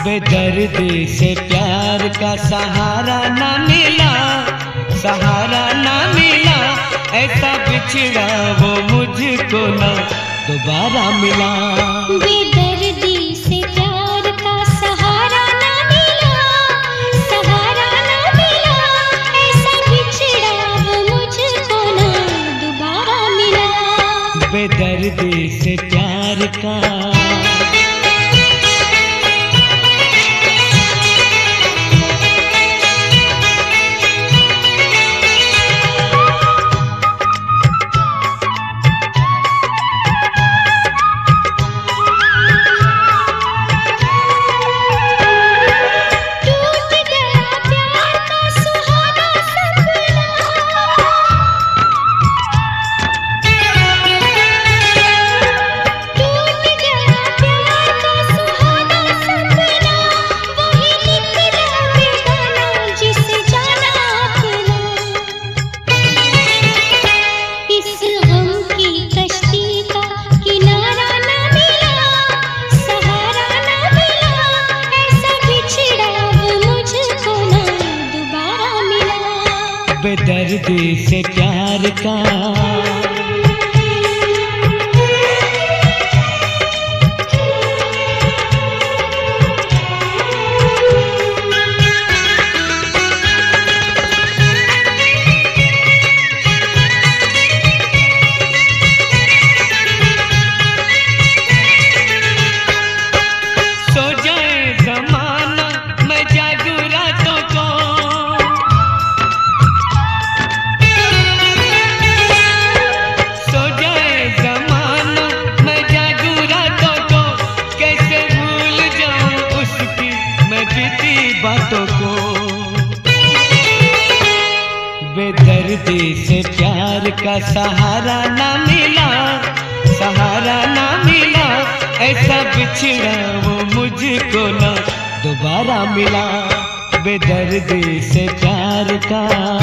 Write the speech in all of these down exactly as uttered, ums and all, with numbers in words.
बेदर्दी से प्यार का सहारा ना मिला, सहारा ना मिला, ऐसा बिछड़ा वो मुझको ना दोबारा मिला। बेदर्दी से प्यार का सहारा ना मिला, सहारा ना मिला, ऐसा बिछड़ा वो मुझको ना दोबारा मिला। बेदर्दी से प्यार का बेदर्दी से प्यार का बातों को। बेदर्दी से प्यार का सहारा ना मिला, सहारा ना मिला, ऐसा बिछड़ा वो मुझको ना दोबारा मिला। बेदर्दी से प्यार का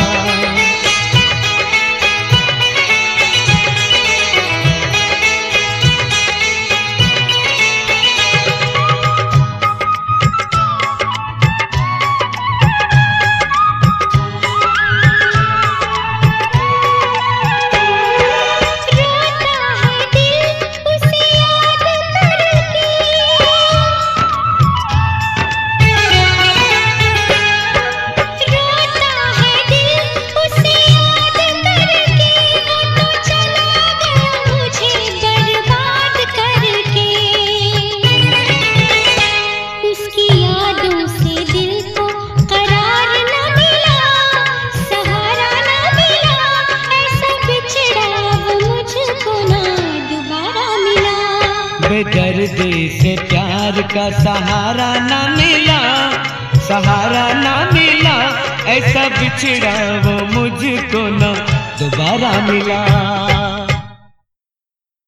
बेदर्दी से प्यार का सहारा ना मिला, सहारा ना मिला, ऐसा बिछड़ा वो मुझको ना दोबारा मिला।